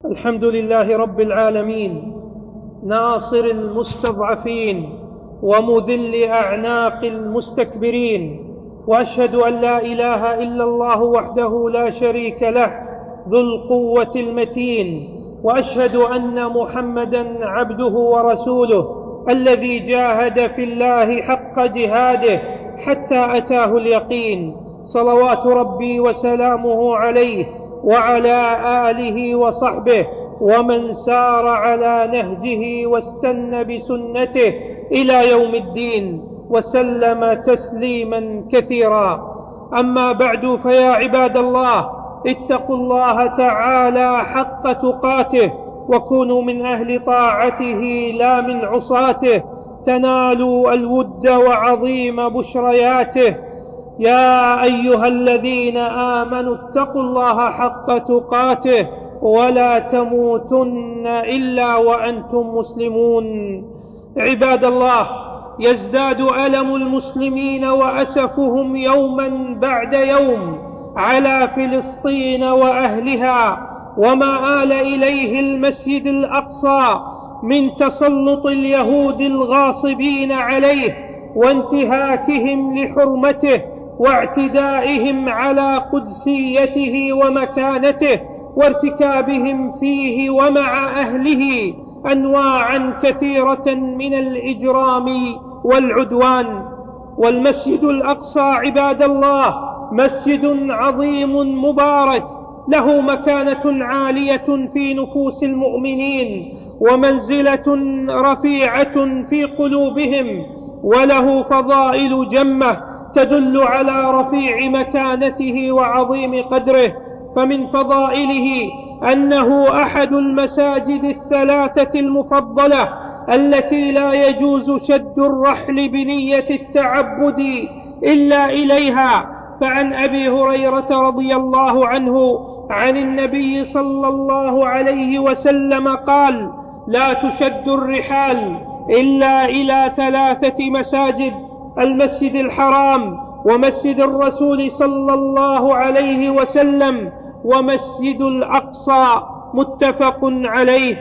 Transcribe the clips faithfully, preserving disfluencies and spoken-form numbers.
الحمد لله رب العالمين، ناصر المستضعفين ومذل أعناق المستكبرين، وأشهد أن لا إله إلا الله وحده لا شريك له ذو القوة المتين، وأشهد أن محمدًا عبده ورسوله الذي جاهد في الله حق جهاده حتى أتاه اليقين، صلوات ربي وسلامه عليه وعلى آله وصحبه ومن سار على نهجه واستنى بسنته إلى يوم الدين وسلم تسليما كثيرا. أما بعد، فيا عباد الله، اتقوا الله تعالى حق تقاته وكونوا من أهل طاعته لا من عصاته، تنالوا الود وعظيم بشرياته. يا أيها الذين آمنوا اتقوا الله حق تقاته ولا تموتن إلا وأنتم مسلمون. عباد الله، يزداد ألم المسلمين وأسفهم يوما بعد يوم على فلسطين وأهلها وما آل إليه المسجد الأقصى من تسلط اليهود الغاصبين عليه وانتهاكهم لحرمته واعتدائهم على قدسيته ومكانته وارتكابهم فيه ومع أهله أنواعا كثيرة من الإجرام والعدوان. والمسجد الأقصى عباد الله مسجد عظيم مبارك، له مكانة عالية في نفوس المؤمنين ومنزلة رفيعة في قلوبهم، وله فضائل جمة تدل على رفيع مكانته وعظيم قدره. فمن فضائله أنه أحد المساجد الثلاثة المفضلة التي لا يجوز شد الرحل بنية التعبد إلا إليها. فعن أبي هريرة رضي الله عنه عن النبي صلى الله عليه وسلم قال: لا تشد الرحال إلا إلى ثلاثة مساجد: المسجد الحرام، ومسجد الرسول صلى الله عليه وسلم، ومسجد الأقصى، متفق عليه.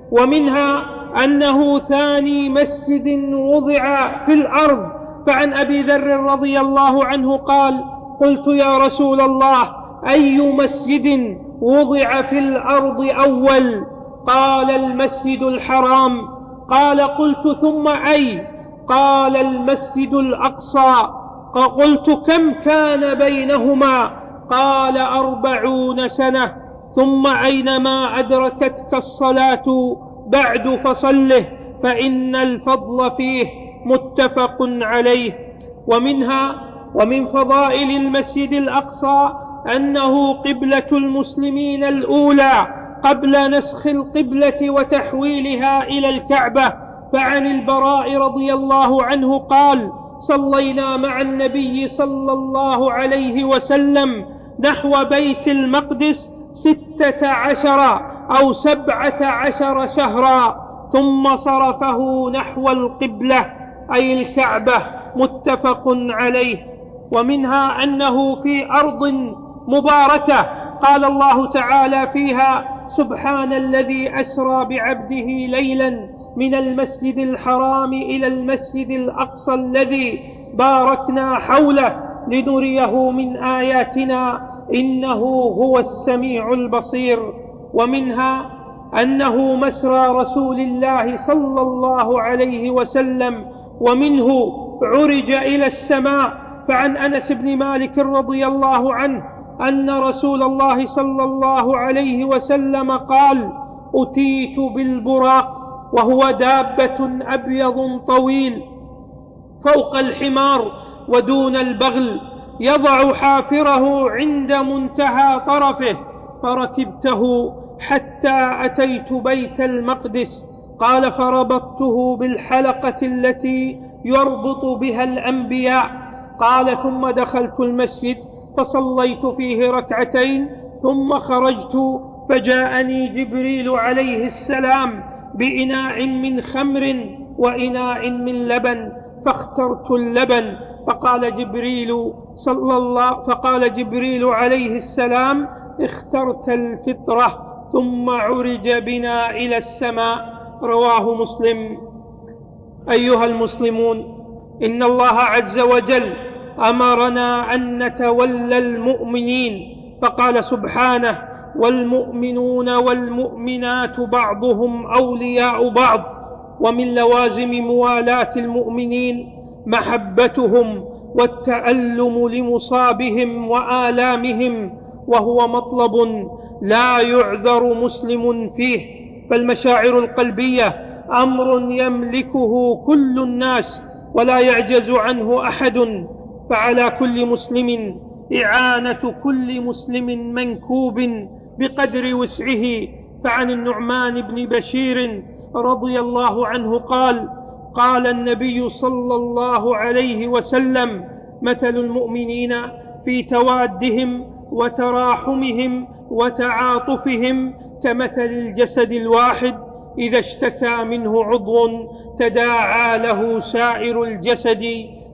ومنها أنه ثاني مسجد وضع في الأرض. فعن أبي ذر رضي الله عنه قال: قلت يا رسول الله، أي مسجد وضع في الأرض أول؟ قال: المسجد الحرام. قال: قلت ثم أي؟ قال: المسجد الأقصى. قلت: كم كان بينهما؟ قال: أربعون سنة. ثم أينما أدركتك الصلاة بعد فصله فإن الفضل فيه، متفق عليه. ومنها ومن فضائل المسجد الأقصى أنه قبلة المسلمين الأولى قبل نسخ القبلة وتحويلها إلى الكعبة. فعن البراء رضي الله عنه قال: صلينا مع النبي صلى الله عليه وسلم نحو بيت المقدس ستة عشر أو سبعة عشر شهرا، ثم صرفه نحو القبلة أي الكعبة، متفق عليه. ومنها أنه في أرض مباركة قال الله تعالى فيها: سبحان الذي أسرى بعبده ليلا من المسجد الحرام إلى المسجد الأقصى الذي باركنا حوله لنريه من آياتنا إنه هو السميع البصير. ومنها أنه مسرى رسول الله صلى الله عليه وسلم ومنه عرج إلى السماء. فعن أنس بن مالك رضي الله عنه أن رسول الله صلى الله عليه وسلم قال: أتيت بالبراق، وهو دابة أبيض طويل فوق الحمار ودون البغل، يضع حافره عند منتهى طرفه، فركبته حتى أتيت بيت المقدس. قال: فربطته بالحلقة التي يربط بها الأنبياء. قال: ثم دخلت المسجد فصليت فيه ركعتين، ثم خرجت فجاءني جبريل عليه السلام بإناء من خمر وإناء من لبن، فاخترت اللبن. فقال جبريل صلى الله فقال جبريل عليه السلام: اخترت الفطرة. ثم عرج بنا إلى السماء. رواه مسلم. أيها المسلمون، إن الله عز وجل أمرنا أن نتولى المؤمنين، فقال سبحانه: والمؤمنون والمؤمنات بعضهم أولياء بعض. ومن لوازم موالاة المؤمنين محبتهم والتألم لمصابهم وآلامهم، وهو مطلب لا يعذر مسلم فيه، فالمشاعر القلبية أمر يملكه كل الناس ولا يعجز عنه أحد، فعلى كل مسلم إعانة كل مسلم منكوب بقدر وسعه. فعن النعمان بن بشير رضي الله عنه قال: قال النبي صلى الله عليه وسلم: مثل المؤمنين في توادهم وتراحمهم وتعاطفهم كمثل الجسد الواحد إذا اشتكى منه عضو تداعى له سائر الجسد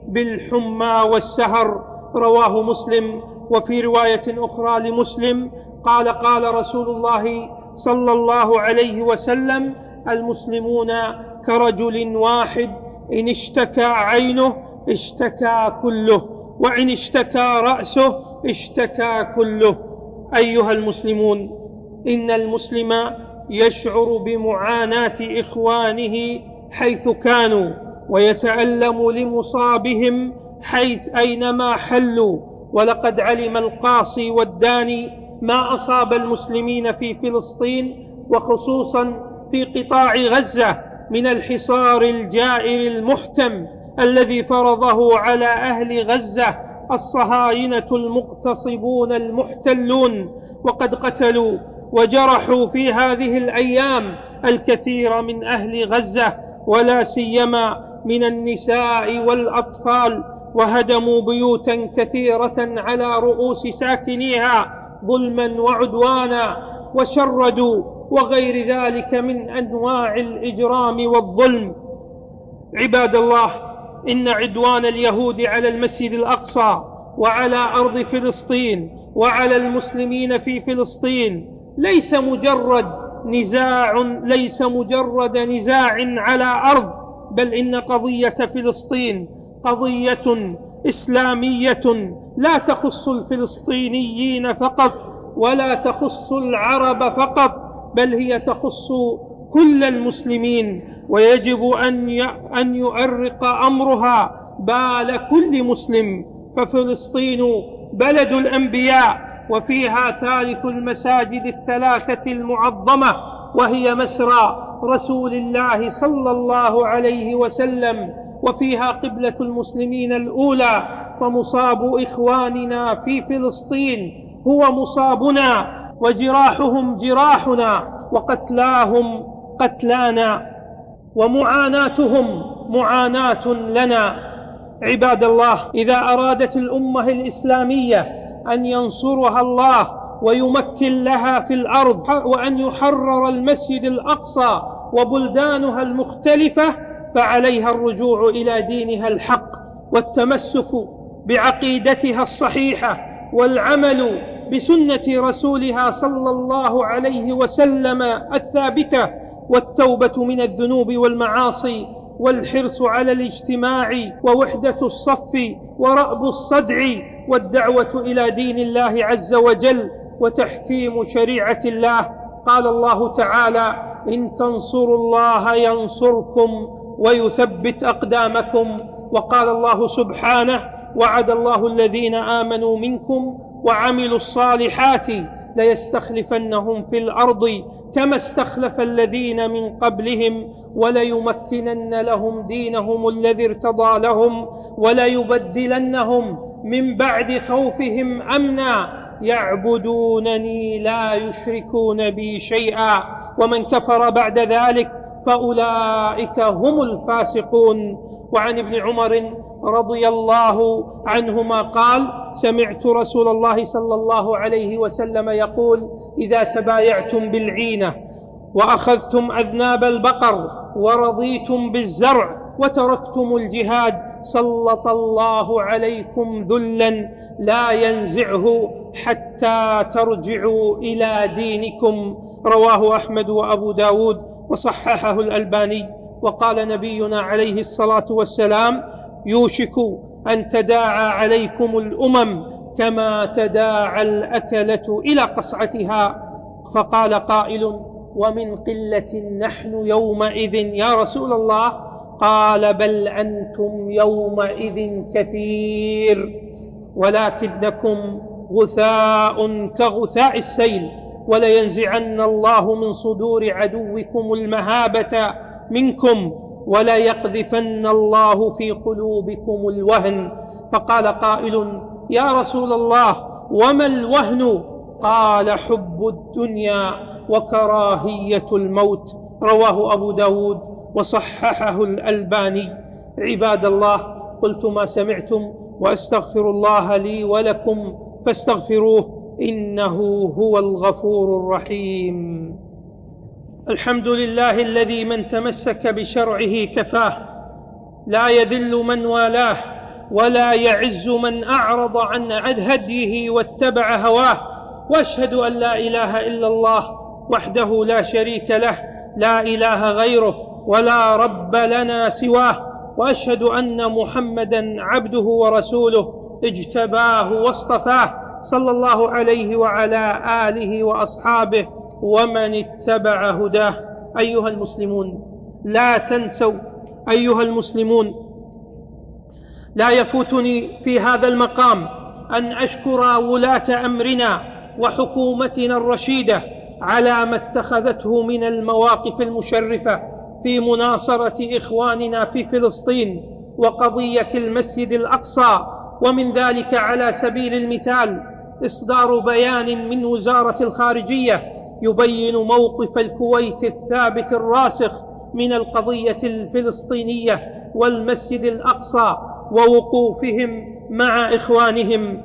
بالحمى والسهر. رواه مسلم. وفي رواية أخرى لمسلم قال: قال رسول الله صلى الله عليه وسلم: المسلمون كرجل واحد، إن اشتكى عينه اشتكى كله، وإن اشتكى رأسه اشتكى كله. أيها المسلمون، إن المسلم يشعر بمعاناة إخوانه حيث كانوا، ويتألم لمصابهم حيث أينما حلوا. ولقد علم القاصي والداني ما أصاب المسلمين في فلسطين، وخصوصا في قطاع غزة، من الحصار الجائر المحكم الذي فرضه على أهل غزة الصهاينة المغتصبون المحتلون، وقد قتلوا وجرحوا في هذه الأيام الكثير من أهل غزة، ولا سيما من النساء والأطفال، وهدموا بيوتا كثيرة على رؤوس ساكنيها ظلما وعدوانا، وشردوا وغير ذلك من أنواع الإجرام والظلم. عباد الله، إن عدوان اليهود على المسجد الأقصى وعلى أرض فلسطين وعلى المسلمين في فلسطين ليس مجرد نزاع ليس مجرد نزاع على أرض، بل إن قضية فلسطين قضية إسلامية لا تخص الفلسطينيين فقط، ولا تخص العرب فقط، بل هي تخص كل المسلمين، ويجب أن يؤرق أمرها بال كل مسلم. ففلسطين بلد الأنبياء، وفيها ثالث المساجد الثلاثة المعظمة، وهي مسرى رسول الله صلى الله عليه وسلم، وفيها قبلة المسلمين الأولى. فمصاب إخواننا في فلسطين هو مصابنا، وجراحهم جراحنا، وقتلاهم قتلانا، ومعاناتهم معاناة لنا. عباد الله، إذا أرادت الأمة الإسلامية أن ينصرها الله ويمكن لها في الأرض، وأن يحرر المسجد الأقصى وبلدانها المختلفة، فعليها الرجوع إلى دينها الحق، والتمسك بعقيدتها الصحيحة، والعمل بسنة رسولها صلى الله عليه وسلم الثابتة، والتوبة من الذنوب والمعاصي، والحرص على الاجتماع ووحدة الصف ورأب الصدع، والدعوة إلى دين الله عز وجل وتحكيم شريعة الله. قال الله تعالى: إن تنصروا الله ينصركم ويثبت أقدامكم. وقال الله سبحانه: وعد الله الذين آمنوا منكم وعملوا الصالحات ليستخلفنهم في الأرض كما استخلف الذين من قبلهم وليمكنن لهم دينهم الذي ارتضى لهم وليبدلنهم من بعد خوفهم أمنا يعبدونني لا يشركون بي شيئا ومن كفر بعد ذلك فأولئك هم الفاسقون. وعن ابن عمر رضي الله عنهما قال: سمعت رسول الله صلى الله عليه وسلم يقول: إذا تبايعتم بالعينة وأخذتم أذناب البقر ورضيتم بالزرع وتركتم الجهاد سلط الله عليكم ذلا لا ينزعه حتى ترجعوا إلى دينكم. رواه أحمد وأبو داود وصححه الألباني. وقال نبينا عليه الصلاة والسلام: يوشك أن تداعى عليكم الأمم كما تداعى الأكلة إلى قصعتها. فقال قائل: ومن قلة نحن يومئذ يا رسول الله؟ قال: بل أنتم يومئذ كثير، ولكنكم غثاء كغثاء السيل، ولينزعن الله من صدور عدوكم المهابة منكم، وليقذفن الله في قلوبكم الوهن. فقال قائل: يا رسول الله وما الوهن؟ قال: حب الدنيا وكراهية الموت. رواه أبو داود وصححه الألباني. عباد الله، قلت ما سمعتم، وأستغفر الله لي ولكم فاستغفروه إنه هو الغفور الرحيم. الحمد لله الذي من تمسك بشرعه كفاه، لا يذل من والاه، ولا يعز من أعرض عن هديه واتبع هواه. وأشهد أن لا إله إلا الله وحده لا شريك له، لا إله غيره ولا رب لنا سواه. وأشهد أن محمدًا عبده ورسوله اجتباه واصطفاه، صلى الله عليه وعلى آله وأصحابه ومن اتبع هداه. أيها المسلمون، لا تنسوا أيها المسلمون لا يفوتني في هذا المقام أن أشكر ولاة أمرنا وحكومتنا الرشيدة على ما اتخذته من المواقف المشرفة في مناصرة إخواننا في فلسطين وقضية المسجد الأقصى. ومن ذلك على سبيل المثال إصدار بيان من وزارة الخارجية يبين موقف الكويت الثابت الراسخ من القضية الفلسطينية والمسجد الأقصى ووقوفهم مع إخوانهم.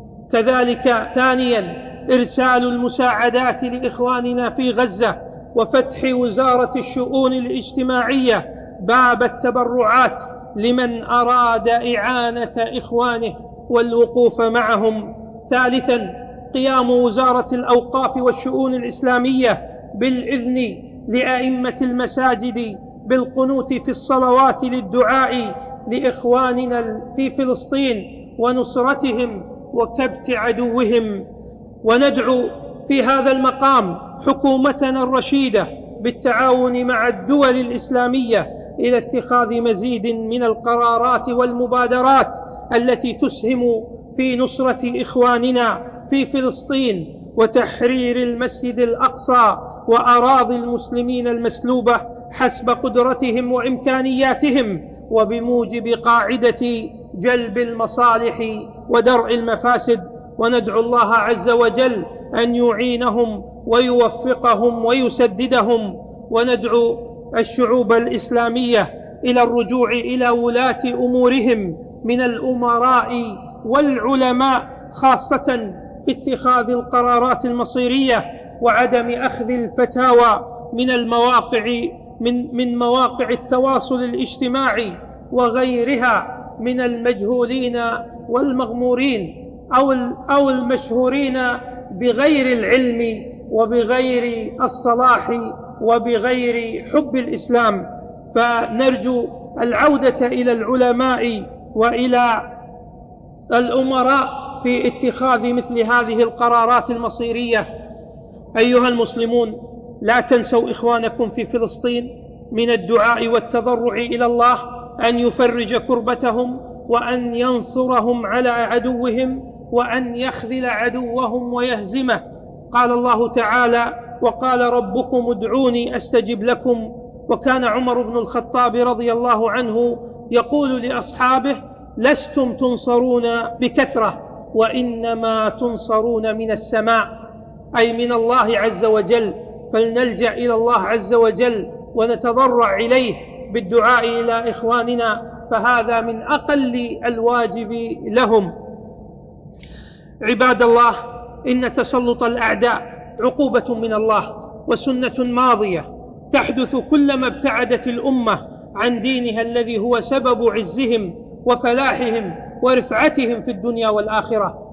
كذلك ثانياً إرسال المساعدات لإخواننا في غزة، وفتح وزارة الشؤون الاجتماعية باب التبرعات لمن أراد إعانة إخوانه والوقوف معهم. ثالثاً قيام وزارة الأوقاف والشؤون الإسلامية بالإذن لأئمة المساجد بالقنوت في الصلوات للدعاء لإخواننا في فلسطين ونصرتهم وكبت عدوهم. وندعو في هذا المقام حكومتنا الرشيدة بالتعاون مع الدول الإسلامية إلى اتخاذ مزيد من القرارات والمبادرات التي تسهم في نصرة إخواننا في فلسطين وتحرير المسجد الأقصى وأراضي المسلمين المسلوبة حسب قدرتهم وإمكانياتهم، وبموجب قاعدة جلب المصالح ودرء المفاسد. وندعو الله عز وجل أن يعينهم ويوفقهم ويسددهم. وندعو الشعوب الإسلامية إلى الرجوع إلى ولاة أمورهم من الأمراء والعلماء، خاصة في اتخاذ القرارات المصيرية، وعدم أخذ الفتاوى من المواقع من من مواقع التواصل الاجتماعي وغيرها من المجهولين والمغمورين أو أو المشهورين بغير العلم وبغير الصلاح وبغير حب الإسلام. فنرجو العودة إلى العلماء وإلى الأمراء في اتخاذ مثل هذه القرارات المصيرية. أيها المسلمون، لا تنسوا إخوانكم في فلسطين من الدعاء والتضرع إلى الله أن يفرج كربتهم وأن ينصرهم على عدوهم وأن يخذل عدوهم ويهزمه. قال الله تعالى: وقال ربكم ادعوني أستجب لكم. وكان عمر بن الخطاب رضي الله عنه يقول لأصحابه: لستم تنصرون بكثرة، وإنما تنصرون من السماء، أي من الله عز وجل. فلنلجأ إلى الله عز وجل ونتضرع إليه بالدعاء إلى إخواننا، فهذا من أقل الواجب لهم. عباد الله، إن تسلط الأعداء عقوبة من الله وسنة ماضية تحدث كلما ابتعدت الأمة عن دينها الذي هو سبب عزهم وفلاحهم ورفعتهم في الدنيا والآخرة.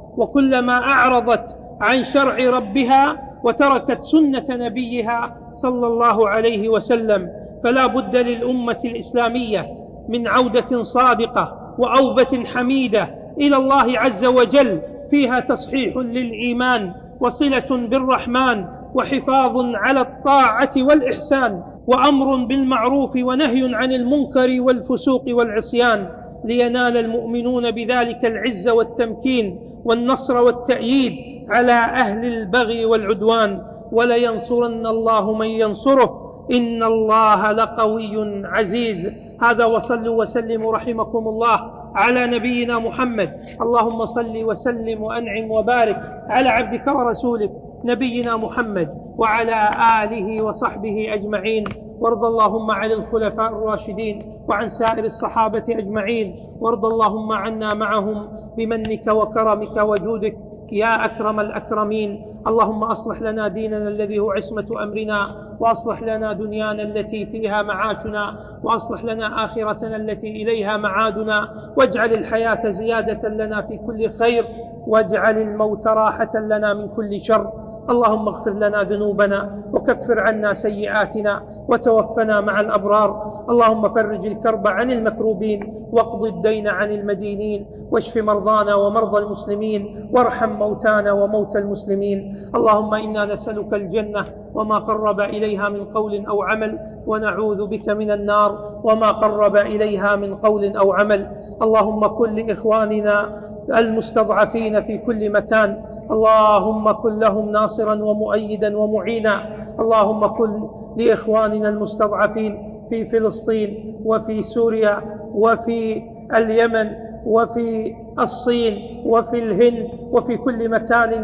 وكلما أعرضت عن شرع ربها وتركت سنة نبيها صلى الله عليه وسلم. فلا بد للأمة الإسلامية من عودة صادقة وأوبة حميدة إلى الله عز وجل، فيها تصحيح للإيمان وصلة بالرحمن وحفاظ على الطاعة والإحسان وأمر بالمعروف ونهي عن المنكر والفسوق والعصيان، لينال المؤمنون بذلك العز والتمكين والنصر والتأييد على أهل البغي والعدوان. ولينصرن الله من ينصره إن الله لقوي عزيز. هذا، وصلوا وسلموا رحمكم الله على نبينا محمد. اللهم صل وسلم وأنعم وبارك على عبدك ورسولك نبينا محمد وعلى آله وصحبه أجمعين. وارض اللهم عن الخلفاء الراشدين وعن سائر الصحابة أجمعين، وارض اللهم عنا معهم بمنك وكرمك وجودك يا أكرم الأكرمين. اللهم أصلح لنا ديننا الذي هو عصمة أمرنا، وأصلح لنا دنيانا التي فيها معاشنا، وأصلح لنا آخرتنا التي إليها معادنا، واجعل الحياة زيادة لنا في كل خير، واجعل الموت راحة لنا من كل شر. اللهم اغفر لنا ذنوبنا وكفر عنا سيئاتنا وتوفنا مع الأبرار. اللهم فرج الكرب عن المكروبين واقض الدين عن المدينين، واشف مرضانا ومرضى المسلمين، وارحم موتانا وموتى المسلمين. اللهم إنا نسألك الجنة وما قرب إليها من قول أو عمل، ونعوذ بك من النار وما قرب إليها من قول أو عمل. اللهم كن لإخواننا المستضعفين في كل مكان، اللهم كن لهم ناصرا ومؤيدا ومعينا. اللهم كن لإخواننا المستضعفين في فلسطين وفي سوريا وفي اليمن وفي الصين وفي الهند وفي كل مكان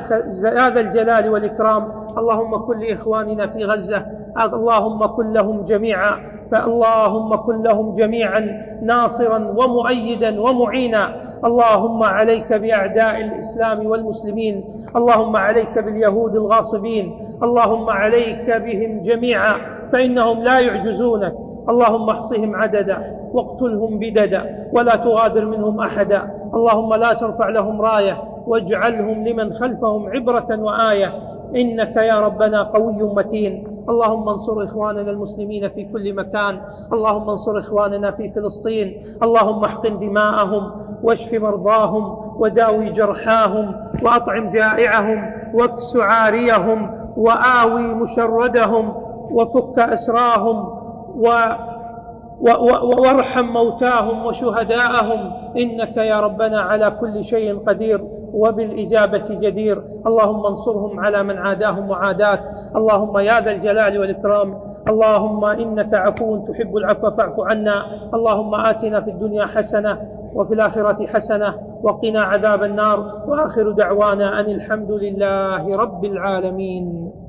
يا ذا الجلال والإكرام. اللهم كن لإخواننا في غزة، اللهم كن لهم جميعا، فاللهم كن لهم جميعا ناصرا ومؤيدا ومعينا. اللهم عليك بأعداء الإسلام والمسلمين، اللهم عليك باليهود الغاصبين، اللهم عليك بهم جميعا فإنهم لا يعجزونك. اللهم احصهم عددا واقتلهم بددا ولا تغادر منهم أحدا. اللهم لا ترفع لهم راية واجعلهم لمن خلفهم عبرة وآية، إنك يا ربنا قوي متين. اللهم انصر إخواننا المسلمين في كل مكان، اللهم انصر إخواننا في فلسطين، اللهم احقن دماءهم واشف مرضاهم وداوي جرحاهم وأطعم جائعهم واكس عاريهم وآوي مشردهم وفك أسراهم و وارحم موتاهم وشهداءهم، إنك يا ربنا على كل شيء قدير وبالإجابة جدير. اللهم انصرهم على من عاداهم وعاداك، اللهم يا ذا الجلال والإكرام. اللهم إنك عفو تحب العفو فاعف عنا. اللهم آتنا في الدنيا حسنة وفي الآخرة حسنة وقنا عذاب النار، وآخر دعوانا أن الحمد لله رب العالمين.